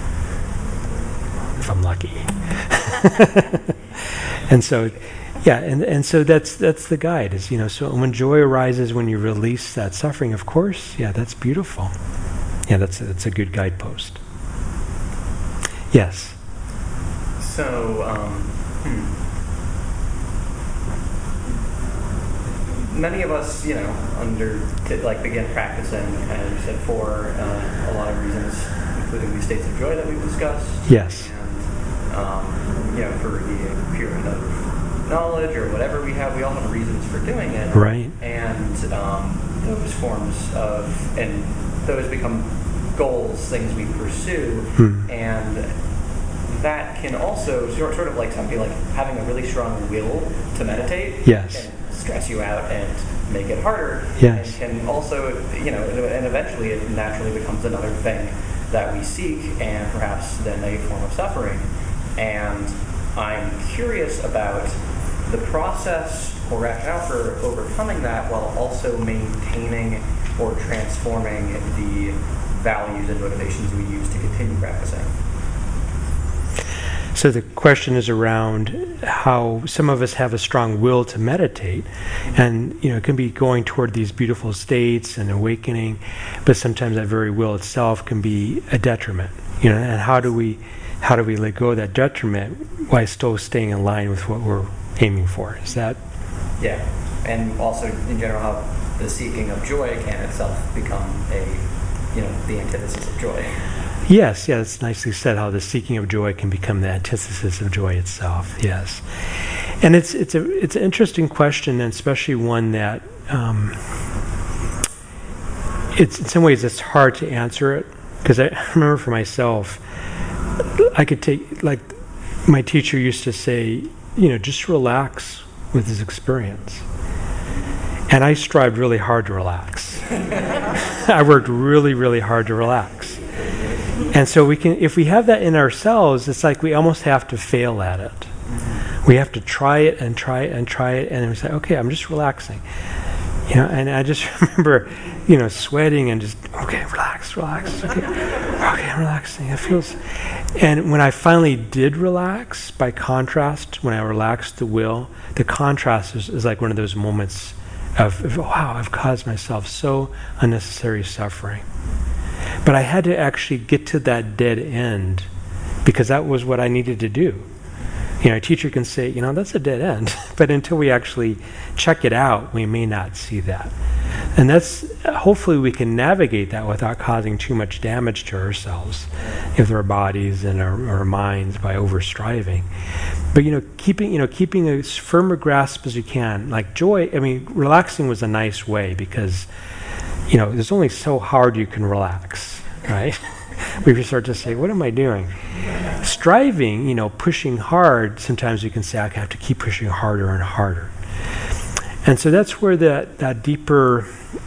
If I'm lucky. And so, yeah, and, and so that's that's the guide, is, you know, so when joy arises, when you release that suffering, of course, yeah, that's beautiful. Yeah, that's, that's a good guidepost. Yes? So, um, hmm. many of us, you know, under to, like begin practicing, kind of you said, for uh, a lot of reasons, including the states of joy that we've discussed. Yes. And, um, you know, for the period of knowledge or whatever we have, we all have reasons for doing it. Right. And um, those forms of, and those become goals, things we pursue. Hmm. And that can also sort sort of like something like having a really strong will to meditate. Yes. Can stress you out and make it harder. Yes. And can also, you know, and eventually it naturally becomes another thing that we seek, and perhaps then a form of suffering. And I'm curious about the process or rationale for overcoming that while also maintaining or transforming the values and motivations we use to continue practicing. So the question is around how some of us have a strong will to meditate, and you know it can be going toward these beautiful states and awakening, but sometimes that very will itself can be a detriment. You know, and how do we how do we let go of that detriment while still staying in line with what we're aiming for? Is that? Yeah, and also in general how the seeking of joy can itself become a, you know, the antithesis of joy. Yes, yeah, it's nicely said how the seeking of joy can become the antithesis of joy itself. Yes, and it's it's a it's an interesting question, and especially one that um, it's in some ways it's hard to answer it, because I remember for myself, I could take, like my teacher used to say, you know, just relax with this experience, and I strived really hard to relax. I worked really really hard to relax. And so we can, if we have that in ourselves, it's like we almost have to fail at it. We have to try it and try it and try it, and then we say, okay, I'm just relaxing. You know, and I just remember, you know, sweating and just, okay, relax, relax, okay, okay, I'm relaxing. It feels, and when I finally did relax, by contrast, when I relaxed the will, the contrast is, is like one of those moments of, of, wow, I've caused myself so unnecessary suffering. But I had to actually get to that dead end, because that was what I needed to do. You know, a teacher can say, you know, that's a dead end. But until we actually check it out, we may not see that. And that's, hopefully we can navigate that without causing too much damage to ourselves, with our bodies and our, our minds, by over-striving. But, you know, keeping, you know, keeping as firm a grasp as you can. Like joy, I mean, relaxing was a nice way, because you know, there's only so hard you can relax, right? We start to say, what am I doing? Striving, you know, pushing hard, sometimes you can say, I have to keep pushing harder and harder. And so that's where that, that deeper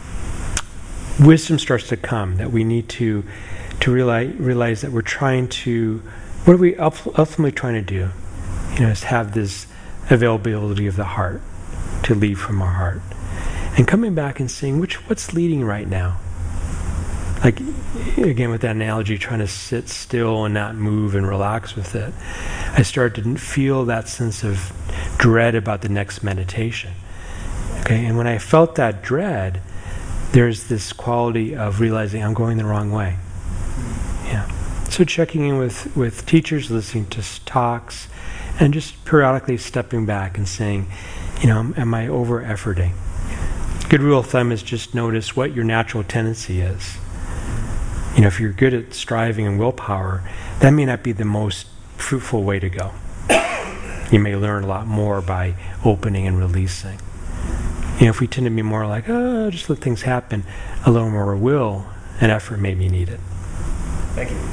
wisdom starts to come, that we need to to realize, realize that we're trying to, what are we ultimately trying to do? You know, is have this availability of the heart, to lead from our heart. And coming back and seeing which what's leading right now. Like, again, with that analogy, trying to sit still and not move and relax with it, I started to feel that sense of dread about the next meditation. Okay, and when I felt that dread, there's this quality of realizing I'm going the wrong way. Yeah. So checking in with, with teachers, listening to talks, and just periodically stepping back and saying, you know, am I over-efforting? Good rule of thumb is just notice what your natural tendency is. You know, if you're good at striving and willpower, that may not be the most fruitful way to go. You may learn a lot more by opening and releasing. You know, if we tend to be more like, oh, just let things happen, a little more will and effort may be needed. Thank you.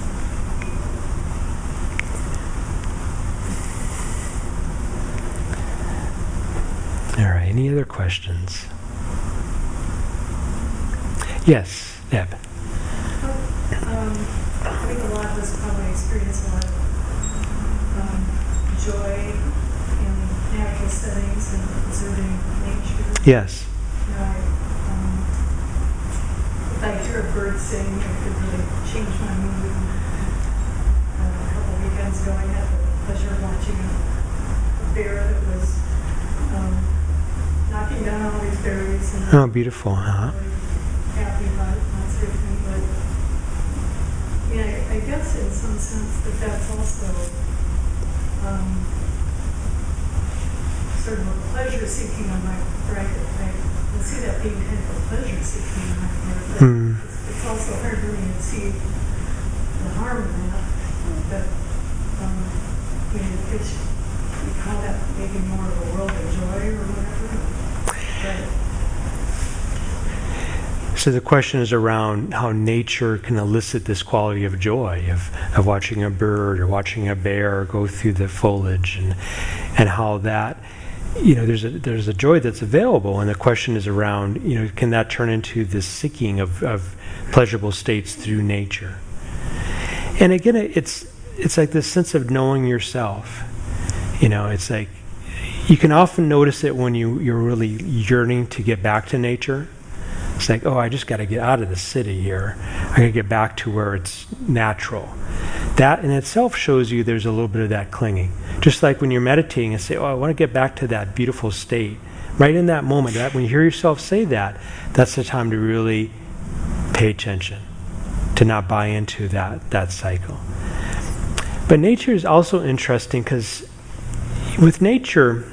All right, any other questions? Yes, Deb. Um, I think a lot of us probably experience a lot of um, joy in natural settings and observing nature. Yes. You know, I, um, if I hear a bird sing, it could really change my mood. Uh, a couple of weekends ago, I had the pleasure of watching a, a bear that was um, knocking down all these berries. And Oh, beautiful, huh? really happy about it, that sort of thing. But yeah, I, I guess in some sense that that's also um, sort of a pleasure seeking on my part. I, I can see that being kind of a pleasure seeking on my part. But Mm. it's, it's also hard for me to see the harm in that. But um, I mean, it's, you call that maybe more of a world of joy or whatever. But so the question is around how nature can elicit this quality of joy, of, of watching a bird or watching a bear go through the foliage, and and how that, you know, there's a there's a joy that's available, and the question is around, you know, can that turn into this seeking of, of pleasurable states through nature? And again, it's it's like this sense of knowing yourself. You know, it's like you can often notice it when you, you're really yearning to get back to nature. It's like, oh, I just got to get out of the city here. I got to get back to where it's natural. That in itself shows you there's a little bit of that clinging. Just like when you're meditating and say, oh, I want to get back to that beautiful state. Right in that moment, that when you hear yourself say that, that's the time to really pay attention, to not buy into that, that cycle. But nature is also interesting because with nature,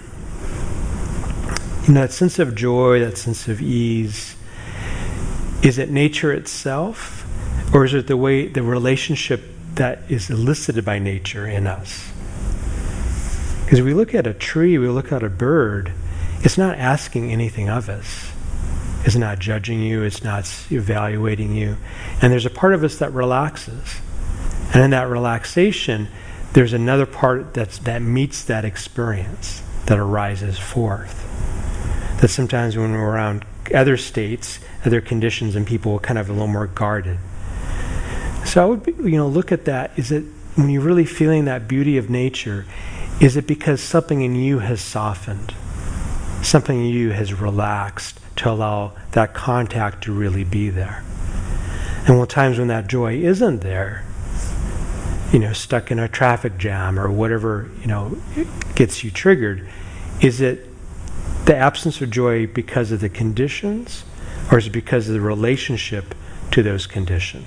you know, that sense of joy, that sense of ease, is it nature itself, or is it the way, the relationship that is elicited by nature in us? Because we look at a tree, we look at a bird, it's not asking anything of us. It's not judging you, it's not evaluating you. And there's a part of us that relaxes. And in that relaxation, there's another part that's, that meets that experience, that arises forth. That sometimes when we're around other states, other conditions, and people are kind of a little more guarded. So I would, be, you know, look at that. Is it, when you're really feeling that beauty of nature, is it because something in you has softened? Something in you has relaxed to allow that contact to really be there? And when times when that joy isn't there, you know, stuck in a traffic jam or whatever, you know, gets you triggered, is it the absence of joy because of the conditions, or is it because of the relationship to those conditions?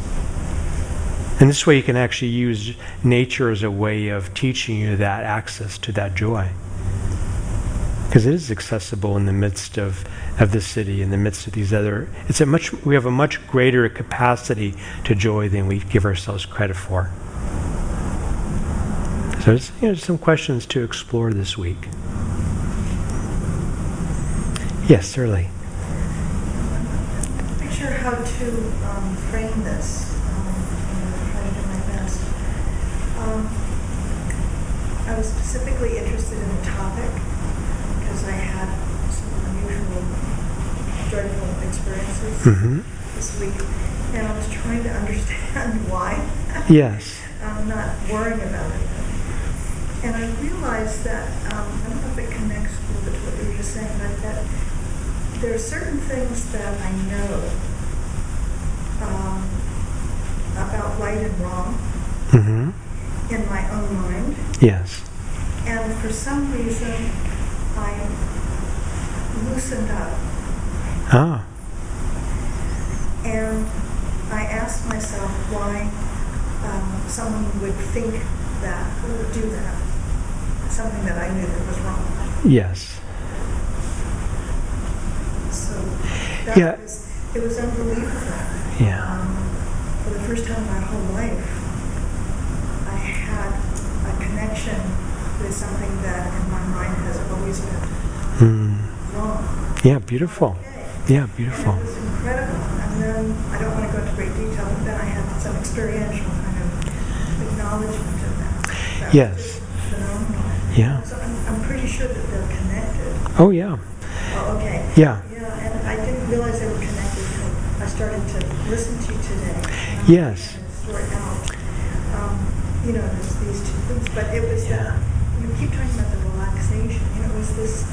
And this way you can actually use nature as a way of teaching you that access to that joy. Because it is accessible in the midst of, of the city, in the midst of these other, it's a much, we have a much greater capacity to joy than we give ourselves credit for. So there's, you know, some questions to explore this week. Yes, certainly. I'm not sure how to um, frame this. Um, I'm going to try to do my best. Um, I was specifically interested in the topic because I had some unusual, joyful experiences Mm-hmm. this week, and I was trying to understand why. Yes. I'm not worrying about it. And I realized that, um, I don't know if it connects a little bit to what you were just saying, but that there are certain things that I know um, about right and wrong Mm-hmm. in my own mind. Yes. And for some reason, I loosened up. Ah. And I asked myself why um, someone would think that, or would do that. Something that I knew that was wrong. Yes. So that Yeah. was, it was unbelievable. Yeah. Um, for the first time in my whole life, I had a connection with something that in my mind has always been Mm. wrong. Yeah, beautiful. Okay. Yeah, beautiful. And it was incredible. And then, I don't want to go into great detail, but then I had some experiential kind of acknowledgement of that. That Yes. was just phenomenal. Yeah. So I'm, I'm pretty sure that they're connected. Oh, yeah. Oh, okay. Yeah. Yeah, and I didn't realize they were connected until I started to listen to you today. And I'm Yes. trying to sort out, um, you know, there's these two things. But it was, Yeah. uh, you keep talking about the relaxation. You know, it was this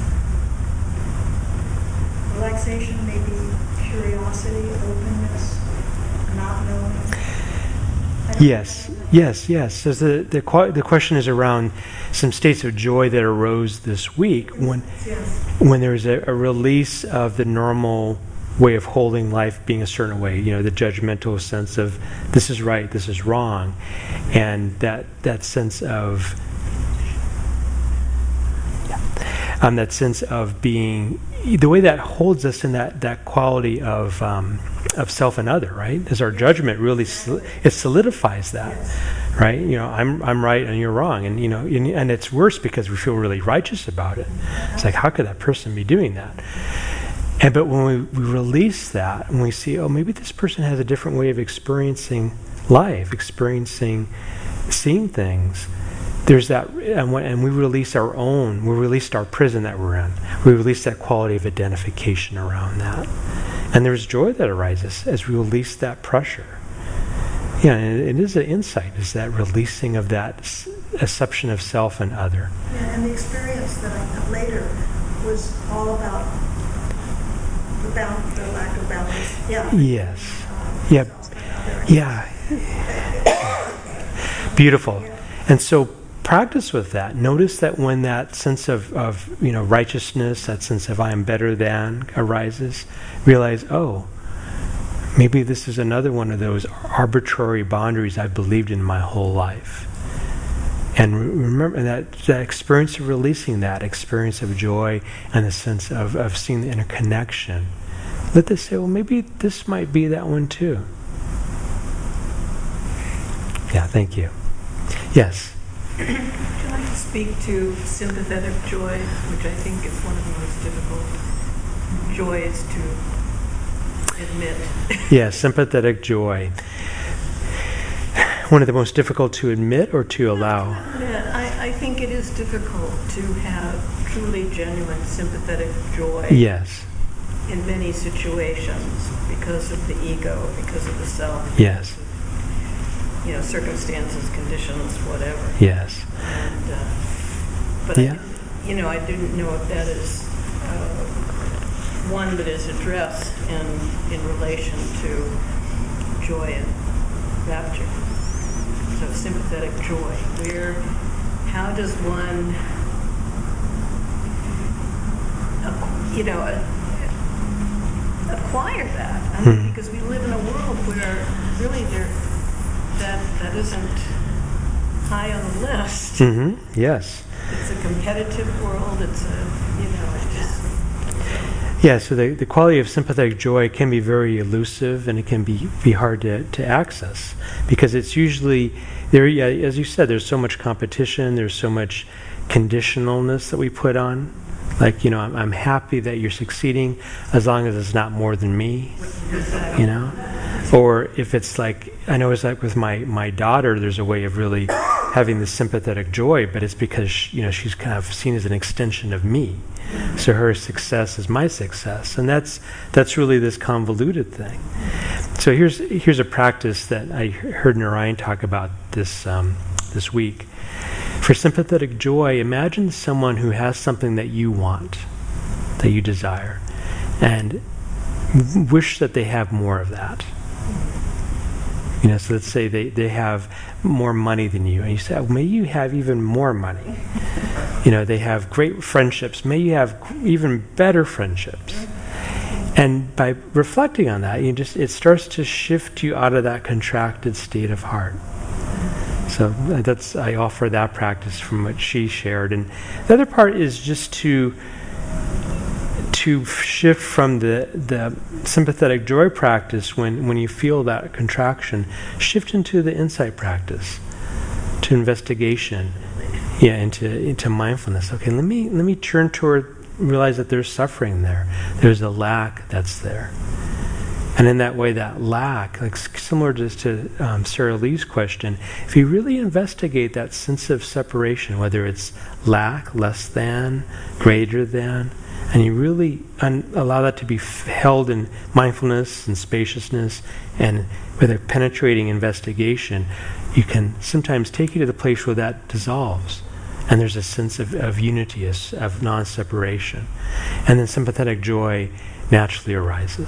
relaxation, maybe curiosity, openness, not knowing. I don't Yes, know. yes, yes. So the the qu- the question is around some states of joy that arose this week when Yes. when there's a, a release of the normal way of holding life being a certain way. You know, the judgmental sense of this is right, this is wrong, and that that sense of um, that sense of being the way that holds us in that, that quality of um, of self and other, right? Is our judgment really sol- it solidifies that, right? You know, I'm I'm right and you're wrong, and you know, and, and it's worse because we feel really righteous about it. It's like, how could that person be doing that? And but when we, we release that, and we see, oh, maybe this person has a different way of experiencing life, experiencing, seeing things. There's that, and, when, and we release our own, we release our prison that we're in. We release that quality of identification around that. And there's joy that arises as we release that pressure. Yeah, and it, it is an insight, is that releasing of that s- acception of self and other. Yeah, and the experience that I got later was all about the, bound, the lack of balance. Yeah. Yes. Um, Yeah. self and other. Yeah. Beautiful. And so practice with that. Notice that when that sense of, of you know righteousness, that sense of I am better than arises, realize, oh, maybe this is another one of those arbitrary boundaries I've believed in my whole life. And remember that, that experience of releasing that, experience of joy and the sense of, of seeing the interconnection. Let this say, well, maybe this might be that one too. Yeah, thank you. Yes? Would you like to speak to sympathetic joy, which I think is one of the most difficult joys to admit? Yeah, sympathetic joy. One of the most difficult to admit or to allow? Yeah, I, I think it is difficult to have truly genuine sympathetic joy Yes. in many situations because of the ego, because of the self. Yes. You know, circumstances, conditions, whatever. Yes. And, uh, but Yeah. I, you know, I didn't know if that is uh, one that is addressed in in relation to joy and rapture. So sympathetic joy. Where, how does one, ac- you know, a- acquire that? I mean, Hmm. because we live in a world where really there. That, that isn't high on the list. Mm-hmm. Yes. It's a competitive world. It's a, you know, it's just... Yeah, so the, the quality of sympathetic joy can be very elusive, and it can be, be hard to, to access because it's usually, there. Yeah, as you said, there's so much competition, there's so much conditionalness that we put on. Like, you know, I'm, I'm happy that you're succeeding as long as it's not more than me, you know? Or if it's like, I know it's like with my, my daughter, there's a way of really having this sympathetic joy, but it's because, she, you know, she's kind of seen as an extension of me. So her success is my success. And that's that's really this convoluted thing. So here's here's a practice that I heard Narayan talk about this um, this week. For sympathetic joy, imagine someone who has something that you want, that you desire, and w- wish that they have more of that. You know, so let's say they, they have more money than you, and you say, oh, may you have even more money. You know, they have great friendships. May you have even better friendships. And by reflecting on that, you just it starts to shift you out of that contracted state of heart. So that's I offer that practice from what she shared. And the other part is just to to shift from the, the sympathetic joy practice when, when you feel that contraction, shift into the insight practice, to investigation, yeah, into into mindfulness. Okay, let me let me turn toward realize that there's suffering there. There's a lack that's there. And in that way, that lack, like similar to, to um, Sarah Lee's question, if you really investigate that sense of separation, whether it's lack, less than, greater than, and you really un- allow that to be f- held in mindfulness and spaciousness, and with a penetrating investigation, you can sometimes take you to the place where that dissolves. And there's a sense of, of unity, of, of non-separation. And then sympathetic joy naturally arises.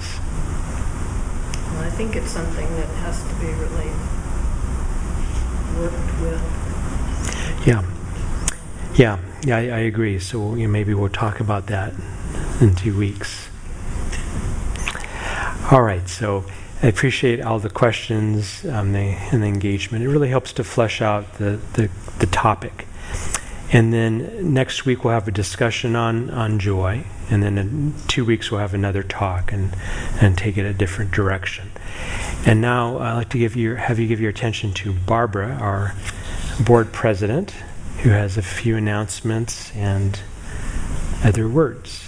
Well, I think it's something that has to be really worked with. Yeah. Yeah, yeah, I, I agree. So you know, maybe we'll talk about that in two weeks. All right, so I appreciate all the questions um, the, and the engagement. It really helps to flesh out the, the, the topic. And then next week we'll have a discussion on, on joy. And then in two weeks we'll have another talk and, and take it a different direction. And now I'd like to give you, have you give your attention to Barbara, our board president, who has a few announcements and other words.